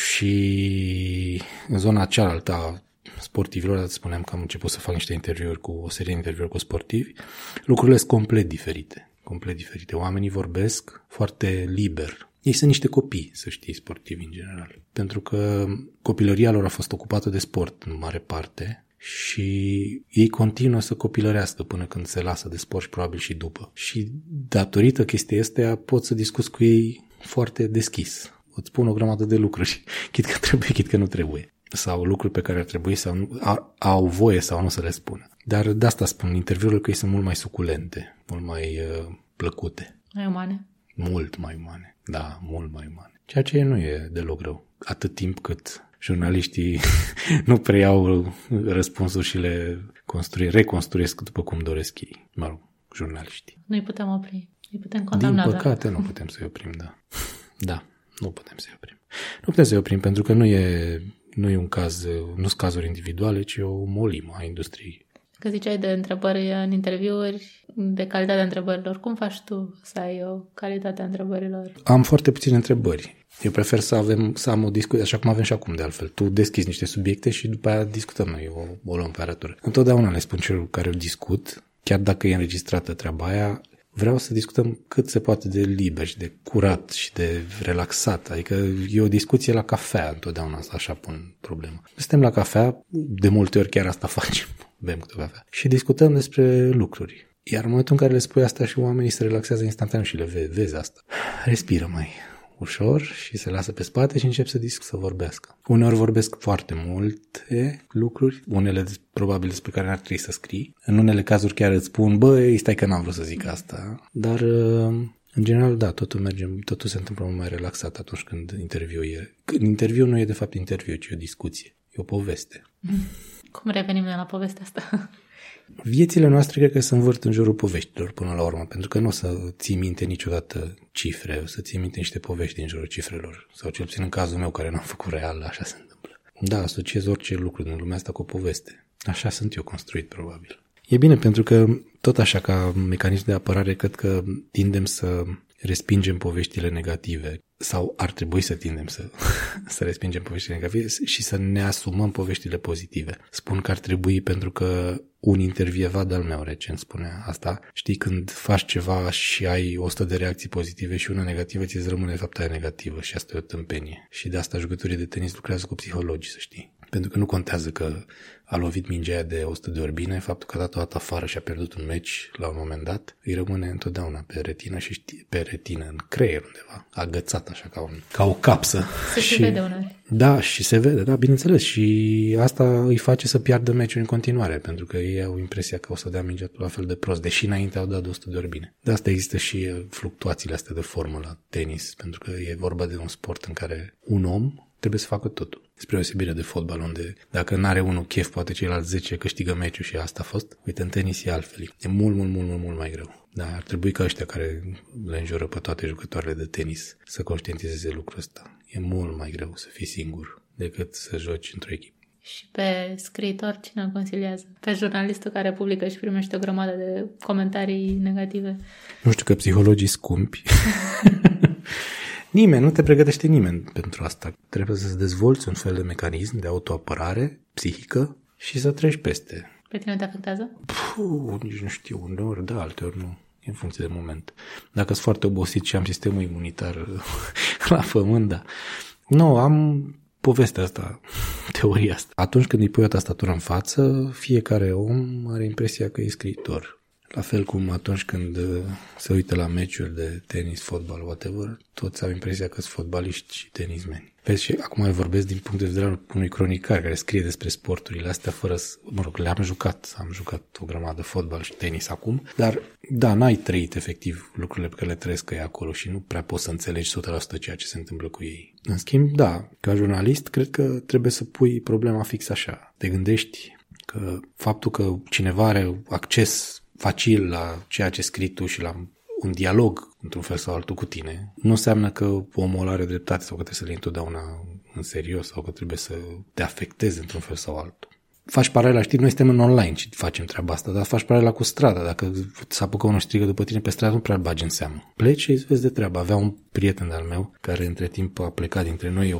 Și în zona cealaltă a sportivilor, spuneam că am început să fac niște interviuri o serie de interviuri cu sportivi, lucrurile sunt complet diferite. Complet diferite. Oamenii vorbesc foarte liber. Ei sunt niște copii, să știi, sportivi în general. Pentru că copilăria lor a fost ocupată de sport în mare parte și ei continuă să copilărească până când se lasă de sport și probabil și după. Și datorită chestiei astea pot să discuți cu ei foarte deschis. Îți spun o grămadă de lucruri, chit că trebuie, chit că nu trebuie. Sau lucruri pe care ar trebui sau nu, au voie sau nu să le spună. Dar de asta spun interviurile că ei sunt mult mai suculente, mult mai plăcute. Mai umane. Mult mai umane, da, mult mai umane. Ceea ce nu e deloc rău. Atât timp cât jurnaliștii nu preiau răspunsuri și le reconstruiesc după cum doresc ei. Mă rog, jurnaliștii. Nu-i putem opri, îi putem condamna. Din păcate nu putem să-i oprim, da. Da, nu putem să-i oprim. Nu putem să-i oprim pentru că nu e un caz, nu sunt cazuri individuale, ci o molimă a industriei. Că ziceai de întrebări în interviuri, de calitatea întrebărilor. Cum faci tu să ai o calitate a întrebărilor? Am foarte puține întrebări. Eu prefer să am o discuție, așa cum avem și acum de altfel. Tu deschizi niște subiecte și după aia discutăm noi, o luăm pe arătură. Întotdeauna le spun celor cu care o discut, chiar dacă e înregistrată treaba aia, vreau să discutăm cât se poate de liber și de curat și de relaxat. Adică e o discuție la cafea, întotdeauna asta așa pun problema. Suntem la cafea, de multe ori chiar asta facem, bem câte cafea. Și discutăm despre lucruri. Iar în momentul în care le spui asta și oamenii se relaxează instantaneu și le vezi asta. Respiră mai ușor și se lasă pe spate și încep să vorbească. Uneori vorbesc foarte multe lucruri, unele probabil despre care n-ar trebui să scrii. În unele cazuri chiar îți spun, băi, stai că n-am vrut să zic asta. Dar, în general, da, totul se întâmplă mult mai relaxat atunci când interviul e. Interviul nu e de fapt interviu, ci o discuție. E o poveste. Cum revenim la povestea asta? Viețile noastre cred că se învârt în jurul poveștilor până la urmă, pentru că nu o să ții minte niciodată cifre, o să ții minte niște povești din jurul cifrelor, sau cel puțin în cazul meu care n-am făcut real, așa se întâmplă. Da, asociez orice lucru din lumea asta cu o poveste. Așa sunt eu construit, probabil. E bine, pentru că tot așa ca mecanism de apărare, cred că tindem să respingem poveștile negative sau ar trebui să tindem să respingem poveștile negative și să ne asumăm poveștile pozitive. Spun că ar trebui pentru că un intervievat de-al meu recent spunea asta. Știi, când faci ceva și ai 100 de reacții pozitive și una negativă, ți-ți rămâne de fapt aia negativă și asta e o tâmpenie. Și de asta jucătorii de tenis lucrează cu psihologii, să știi. Pentru că nu contează că a lovit mingea aia de 100 de ori bine, faptul că a dat o dată afară și a pierdut un meci la un moment dat, îi rămâne întotdeauna pe retină și știe, pe retină, în creier undeva, agățat așa ca o capsă. Se vede uneori. Da, și se vede, da, bineînțeles. Și asta îi face să piardă meciuri în continuare, pentru că ei au impresia că o să dea mingea la fel de prost, deși înainte au dat de 100 de ori bine. De asta există și fluctuațiile astea de formă la tenis, pentru că e vorba de un sport în care un om trebuie să facă totul. Spre deosebire de fotbal, unde dacă n-are unul chef, poate ceilalți 10 câștigă meciul și asta a fost. Uite, în tenis e altfel. E mult mai greu. Dar ar trebui ca ăștia care le înjură pe toate jucătoarele de tenis să conștientizeze lucrul ăsta. E mult mai greu să fii singur decât să joci într-o echipă. Și pe scriitor cine îl consiliază? Pe jurnalistul care publică și primește o grămadă de comentarii negative? Nu știu, că psihologii scumpi. Nimeni, nu te pregătește nimeni pentru asta. Trebuie să-ți dezvolți un fel de mecanism de autoapărare psihică și să treci peste. Pe tine te afectează? Nici nu știu, uneori da, alteori nu. E în funcție de moment. Dacă sunt foarte obosit și am sistemul imunitar la pământ, da. Nu, am povestea asta, teoria asta. Atunci când îi pui o tastatură în față, fiecare om are impresia că e scriitor. La fel cum atunci când se uită la meciuri de tenis, fotbal, whatever, toți au impresia că sunt fotbaliști și tenismeni. Vezi, și acum vorbesc din punct de vedere al unui cronicar care scrie despre sporturile astea fără să... Mă rog, am jucat o grămadă fotbal și tenis acum, dar da, n-ai trăit efectiv lucrurile pe care le trăiesc ei acolo și nu prea poți să înțelegi 100% ceea ce se întâmplă cu ei. În schimb, da, ca jurnalist, cred că trebuie să pui problema fix așa. Te gândești că faptul că cineva are acces facil la ceea ce scrii tu și la un dialog, într-un fel sau altul, cu tine, nu înseamnă că omul are dreptate sau că trebuie să le iei întotdeauna în serios sau că trebuie să te afecteze într-un fel sau altul. Faci paralela, știi, noi suntem în online și facem treaba asta, dar faci paralela cu strada. Dacă se apucă unul strigă după tine pe stradă, nu prea îl bagi în seamă. Pleci și îți vezi de treabă. Avea un prieten de-al meu care între timp a plecat dintre noi,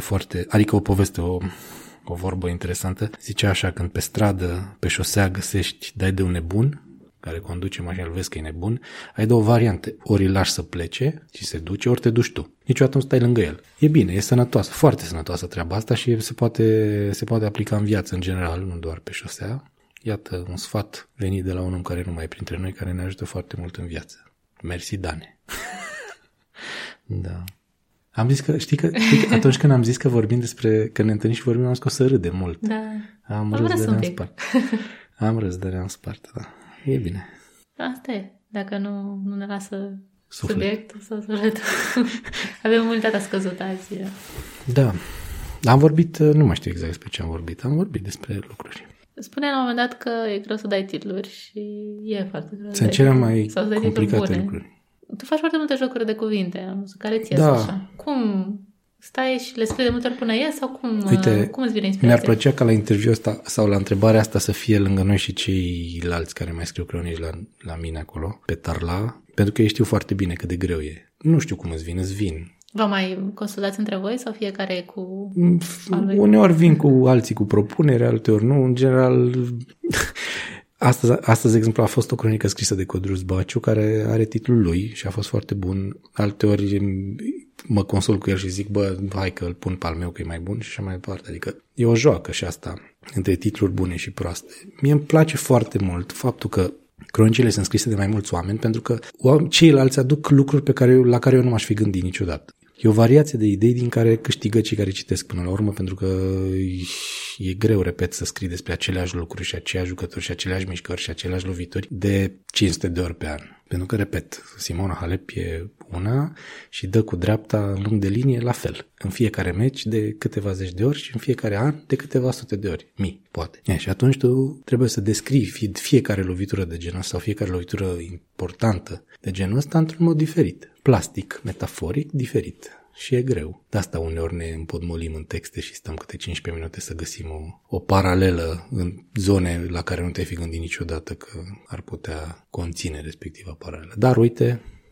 o vorbă interesantă. Zicea așa, când pe stradă, pe șosea găsești, dai de un nebun care conduce mașina, îl vezi că e nebun, ai două variante. Ori îl lași să plece și se duce, ori te duci tu. Niciodată nu stai lângă el. E bine, e sănătoasă, foarte sănătoasă treaba asta și se poate aplica în viață în general, nu doar pe șosea. Iată un sfat venit de la un om care nu mai e printre noi, care ne ajută foarte mult în viață. Mersi, Dane. Da. Am zis că, știi că atunci când am zis că vorbim despre, că ne întâlnim și vorbim, am zis că o să râdem mult. Da. Am râs de ne-am spart. Am râs de ne-am spart, da. E bine. Asta e. Dacă nu ne lasă subiectul să râdem. Avem imunitatea scăzută azi. Da. Am vorbit, nu mai știu exact despre ce am vorbit. Am vorbit despre lucruri. Spunea la un moment dat că e greu să dai titluri și e foarte greu. Sunt cele mai complicate lucruri. Tu faci foarte multe jocuri de cuvinte, care ți ies așa. Cum stai și le scrii de multe ori până ies sau cum, uite, cum îți vine inspirația? Mi-ar plăcea ca la interviul ăsta sau la întrebarea asta să fie lângă noi și ceilalți care mai scriu cronici la mine acolo, pe Tarla, pentru că ei știu foarte bine cât de greu e. Nu știu cum îți vin. Vă mai consultați între voi sau fiecare cu... Uneori vin cu alții cu propunere, alteori nu. În general... Astăzi, de exemplu, a fost o cronică scrisă de Codrus Baciu, care are titlul lui și a fost foarte bun. Alteori mă consult cu el și zic, hai că îl pun pe al meu că e mai bun și așa mai departe. Adică e o joacă și asta între titluri bune și proaste. Mie îmi place foarte mult faptul că cronicile sunt scrise de mai mulți oameni, pentru că ceilalți aduc lucruri la care eu nu m-aș fi gândit niciodată. E o variație de idei din care câștigă cei care citesc până la urmă, pentru că e greu, repet, să scrii despre aceleași lucruri și aceiași jucători și aceleași mișcări și aceleași lovituri de 500 de ori pe an. Pentru că, repet, Simona Halep e una și dă cu dreapta în lung de linie la fel. În fiecare meci de câteva zeci de ori și în fiecare an de câteva sute de ori. Poate. Și atunci tu trebuie să descrii fiecare lovitură de genul ăsta sau fiecare lovitură importantă de genul ăsta într-un mod diferit. Plastic, metaforic, diferit. Și e greu. De asta uneori ne împotmolim în texte și stăm câte 15 minute să găsim o paralelă în zone la care nu te-ai fi gândit niciodată că ar putea conține respectiva paralelă. Dar uite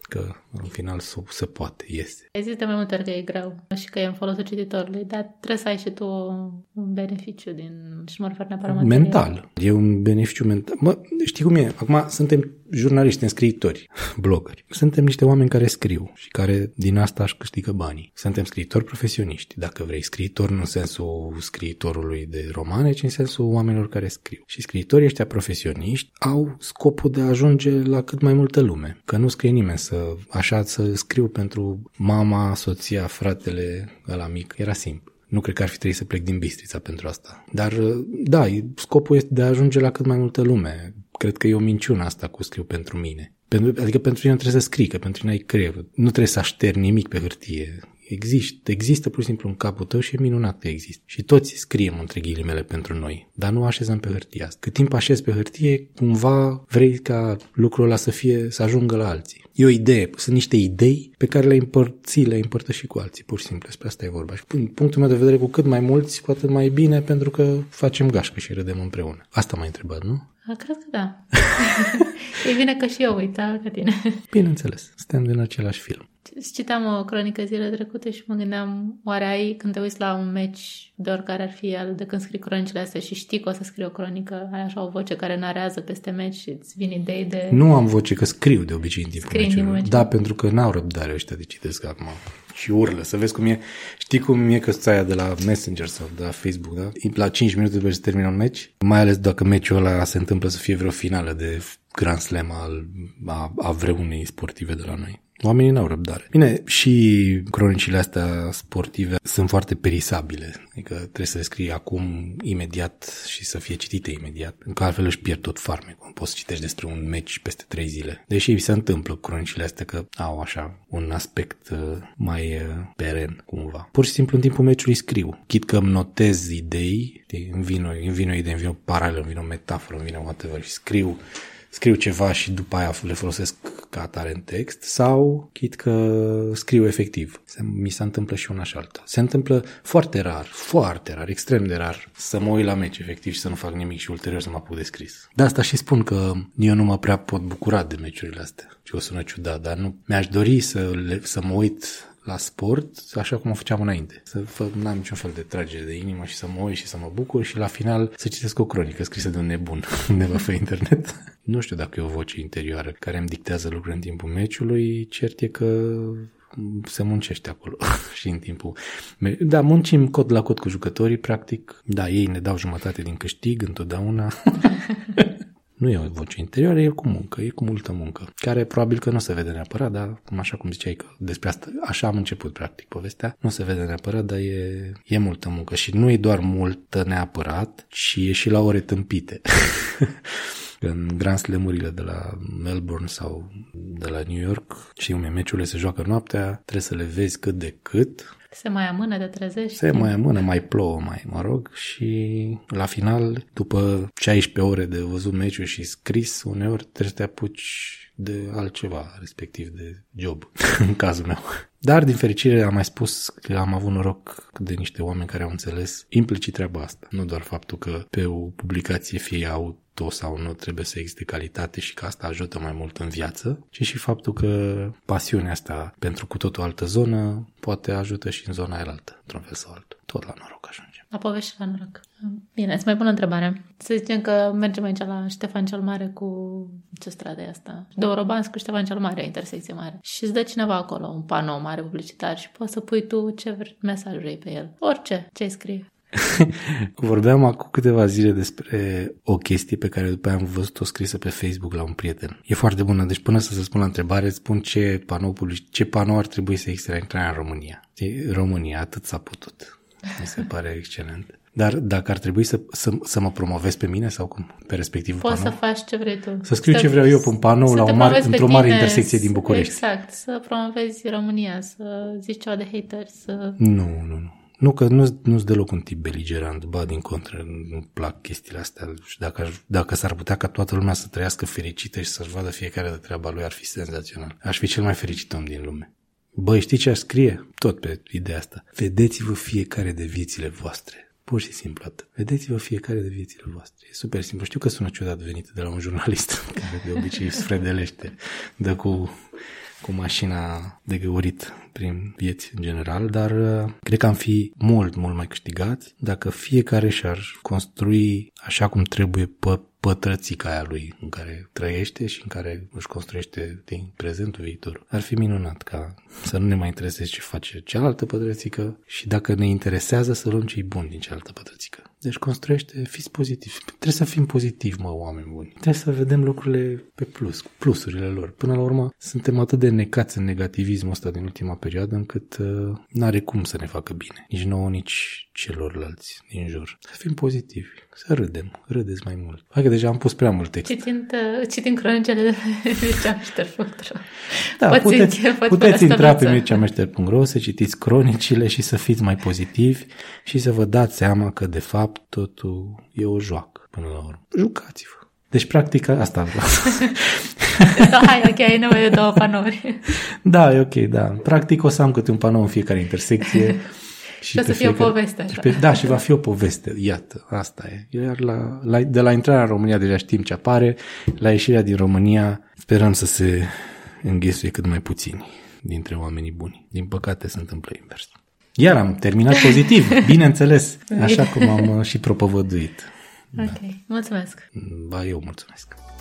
că în final se poate, iese. Există mai multe ori că e greu și că e în folosul cititorului, dar trebuie să ai și tu un beneficiu și mă refer neapărat material. Mental. E un beneficiu mental. Știi cum e? Acum suntem jurnaliști, suntem scriitori, blogări. Suntem niște oameni care scriu și care din asta își câștigă banii. Suntem scriitori profesioniști, dacă vrei. Scriitori nu în sensul scriitorului de romane, ci în sensul oamenilor care scriu. Și scriitorii ăștia profesioniști au scopul de a ajunge la cât mai multă lume. Că nu scrie nimeni să scriu pentru mama, soția, fratele ăla mic. Era simplu. Nu cred că ar fi trebuit să plec din Bistrița pentru asta. Dar, da, scopul este de a ajunge la cât mai multă lume. Cred că e o minciună asta cu scriu pentru mine. Adică pentru tine nu trebuie să scrii, că pentru tine ai creier. Nu trebuie să așterni nimic pe hârtie. Există pur și simplu în capul tău și e minunat că există. Și toți scriem între ghilimele pentru noi, dar nu așezăm pe hârtie asta. Cât timp așezi pe hârtie, cumva vrei ca lucrul ăla să ajungă la alții. E o idee, sunt niște idei pe care le împărtăși cu alții, pur și simplu, despre asta e vorba. Și din punctul meu de vedere, cu cât mai mulți, cu atât mai bine, pentru că facem gașcă și râdem împreună. Asta m-ai întrebat, nu? Cred că da. E bine că și eu uita ca tine. Bineînțeles, suntem din același film. Citam o cronică zilele trecute și mă gândeam, oare ai, când te uiți la un meci, de oricare ar fi el, de când scrii cronicile astea și știi că o să scrii o cronică, ai așa o voce care narează peste meci și îți vin idei de... Nu am voce, că scriu de obicei în timpul meciului. Da, pentru că n-au răbdare ăștia de citesc acum și urlă, să vezi cum e. Știi cum e căsuța aia de la Messenger sau de la Facebook, da? La 5 minute după ce se termină un meci, mai ales dacă meciul ăla se întâmplă să fie vreo finală de Grand Slam a vreunei sportive de la noi. Oamenii n-au răbdare. Bine, și cronicile astea sportive sunt foarte perisabile. Adică trebuie să le scrii acum, imediat și să fie citite imediat. Că altfel își pierd tot farmecul. Poți să citești despre un meci peste 3 zile. Deși se întâmplă cronicile astea că au așa un aspect mai peren cumva. Pur și simplu în timpul meciului scriu. Chit că îmi notez idei, îmi vine o idee, îmi vine o paralelă, îmi vine o metaforă, îmi vine whatever și scriu ceva și după aia le folosesc ca atare în text sau chit că scriu efectiv. Mi se întâmplă și una și alta. Se întâmplă foarte rar, extrem de rar să mă uit la meci efectiv și să nu fac nimic și ulterior să mă apuc de scris. De asta și spun că eu nu mă prea pot bucura de meciurile astea. Și o sună ciudat, dar nu mi-aș dori să mă uit la sport, așa cum o făceam înainte. N-am niciun fel de tragere de inimă și să mă uit și să mă bucur și la final să citesc o cronică scrisă de un nebun undeva pe internet. Nu știu dacă e o voce interioară care îmi dictează lucruri în timpul meciului, cert e că se muncește acolo și în timpul... Da, muncim cot la cot cu jucătorii, practic. Da, ei ne dau jumătate din câștig întotdeauna. Nu e o voce interioară, e cu muncă, e cu multă muncă, care probabil că nu se vede neapărat, dar așa cum ziceai că despre asta, așa am început practic povestea, nu se vede neapărat, dar e multă muncă și nu e doar multă neapărat, ci e și la ore tâmpite. În Grand Slam-urile de la Melbourne sau de la New York, și meciurile se joacă noaptea, trebuie să le vezi cât de cât. Se mai amână de trezești. Se mai amână, mai plouă, și la final, după 16 ore de văzut meciul și scris, uneori trebuie să te apuci de altceva, respectiv de job, în cazul meu. Dar, din fericire, am mai spus că am avut noroc de niște oameni care au înțeles implicit treaba asta. Nu doar faptul că pe o publicație fie auto sau nu trebuie să existe calitate și că asta ajută mai mult în viață, ci și faptul că pasiunea asta pentru cu tot o altă zonă poate ajută și în zona aia altă, într-un fel sau altul. Tot la noroc ajungem. La povești la noroc. Bine, îți mai pun o întrebare. Să zicem că mergem aici la Ștefan cel Mare cu ce stradă e asta? Dorobanți cu Ștefan cel Mare, intersecție mare. Și îți dă cineva acolo un panou mare publicitar și poți să pui tu ce mesaj vrei pe el. Orice, ce scrie. Vorbeam acum câteva zile despre o chestie pe care după aia am văzut-o scrisă pe Facebook la un prieten. E foarte bună, deci până să spun la întrebare, îți spun ce panou ar trebui să existe la intrarea în România. România, atât s-a putut. Mi se pare excelent. Dar dacă ar trebui să mă promovez pe mine sau cum? Pe respectivul panou? Poți să faci ce vrei tu. Să scriu ce vreau eu pe un panou într-o mare intersecție din București. Exact, să promovezi România, să zici ceva de haters. Nu. Nu, că nu-s deloc un tip beligerant, din contră, nu plac chestiile astea și dacă s-ar putea ca toată lumea să trăiască fericită și să-și vadă fiecare de treaba lui, ar fi senzațional. Aș fi cel mai fericit om din lume. Băi, știi ce aș scrie? Tot pe ideea asta. Vedeți-vă fiecare de viețile voastre. Pur și simplu atât. Vedeți-vă fiecare de viețile voastre. E super simplu. Știu că sună ciudat venit de la un jurnalist care de obicei sfredelește, dă cu cu mașina de găurit prin vieți în general, dar cred că am fi mult, mult mai câștigați dacă fiecare și-ar construi așa cum trebuie pătrățica aia lui în care trăiește și în care își construiește din prezentul viitorul. Ar fi minunat ca să nu ne mai intereseze ce face cealaltă pătrățică și dacă ne interesează să luăm ce-i bun din cealaltă pătrățică. Deci construiește, fiți pozitivi. Trebuie să fim pozitivi, oameni buni. Trebuie să vedem lucrurile pe plus, cu plusurile lor. Până la urmă, suntem atât de necați în negativismul ăsta din ultima perioadă încât n-are cum să ne facă bine. Nici nouă, nici celorlalți din jur. Să fim pozitivi, să râdem, râdeți mai mult. Hai că deja am pus prea mult text. Citind cronicele de mirceameșter.ro. Da, puteți intra pe mirceameșter.ro să citiți cronicile și să fiți mai pozitivi și să vă dați seama că de fapt totul e o joacă până la urmă. Jucați-vă. Deci practic asta vreau. Hai, ok, ai nevoie de 2 panouri. Da, e ok, da. Practic o să am câte un panou în fiecare intersecție. Și o să fie o poveste. Da, și va fi o poveste. Iată, asta e. Iar de la intrarea în România deja știm ce apare. La ieșirea din România sperăm să se înghesuie cât mai puțini dintre oamenii buni. Din păcate se întâmplă invers. Iar am terminat pozitiv, bineînțeles, așa cum am și propovăduit. Ok, mulțumesc. Ba, eu mulțumesc.